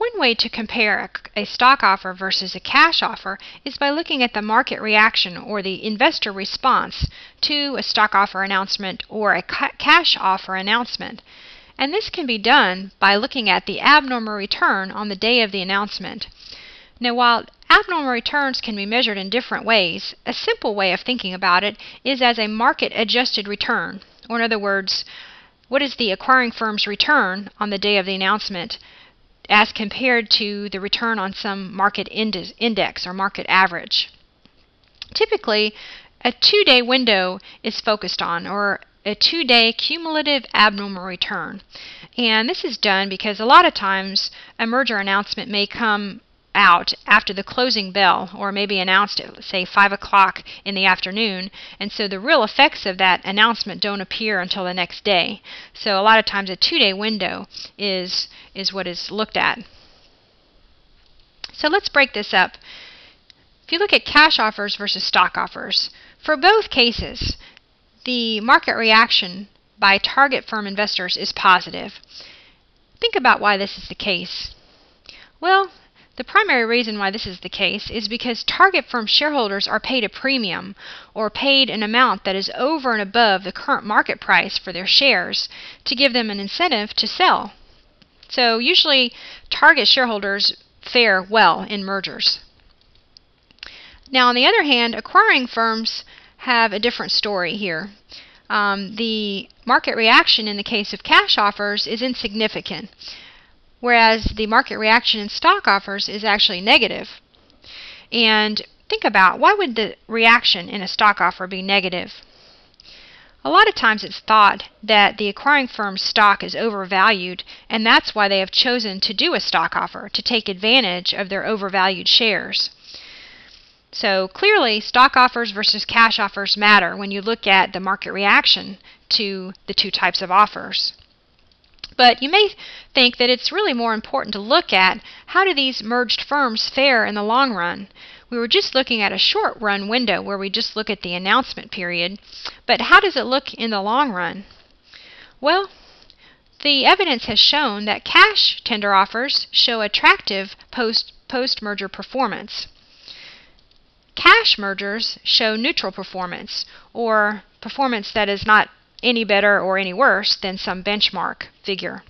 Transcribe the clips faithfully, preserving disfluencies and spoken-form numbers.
one way to compare a, a stock offer versus a cash offer is by looking at the market reaction or the investor response to a stock offer announcement or a ca cash offer announcement. And this can be done by looking at the abnormal return on the day of the announcement. Now, while abnormal returns can be measured in different ways, a simple way of thinking about it is as a market-adjusted return, or in other words, what is the acquiring firm's return on the day of the announcement as compared to the return on some market index or market average. Typically, a two-day window is focused on, or a two-day cumulative abnormal return. And this is done because a lot of times a merger announcement may come out after the closing bell, or maybe announced at, say, five o'clock in the afternoon, and so the real effects of that announcement don't appear until the next day. So a lot of times a two-day window is, is what is looked at. So let's break this up. If you look at cash offers versus stock offers, for both cases, the market reaction by target firm investors is positive. Think about why this is the case. Well, the primary reason why this is the case is because target firm shareholders are paid a premium, or paid an amount that is over and above the current market price for their shares to give them an incentive to sell. So usually target shareholders fare well in mergers. Now, on the other hand, acquiring firms have a different story here. Um, the market reaction in the case of cash offers is insignificant, whereas the market reaction in stock offers is actually negative. And think about, why would the reaction in a stock offer be negative? A lot of times it's thought that the acquiring firm's stock is overvalued, and that's why they have chosen to do a stock offer, to take advantage of their overvalued shares. So clearly, stock offers versus cash offers matter when you look at the market reaction to the two types of offers. But you may think that it's really more important to look at, how do these merged firms fare in the long run? We were just looking at a short run window where we just look at the announcement period, but how does it look in the long run? Well, the evidence has shown that cash tender offers show attractive post, post-merger performance. Cash mergers show neutral performance, or performance that is not any better or any worse than some benchmark figure.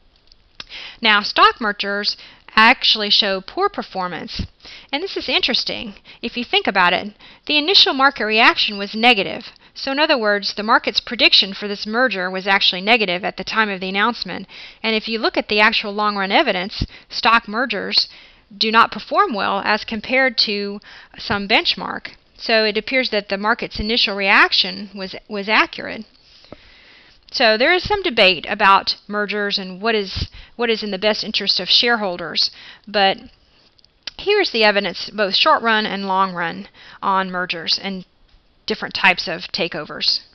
Now, stock mergers actually show poor performance, and this is interesting. If you think about it, the initial market reaction was negative. So in other words, the market's prediction for this merger was actually negative at the time of the announcement. And if you look at the actual long-run evidence, stock mergers do not perform well as compared to some benchmark. So it appears that the market's initial reaction was, was accurate. So there is some debate about mergers and what is, what is in the best interest of shareholders, but here's the evidence, both short run and long run, on mergers and different types of takeovers.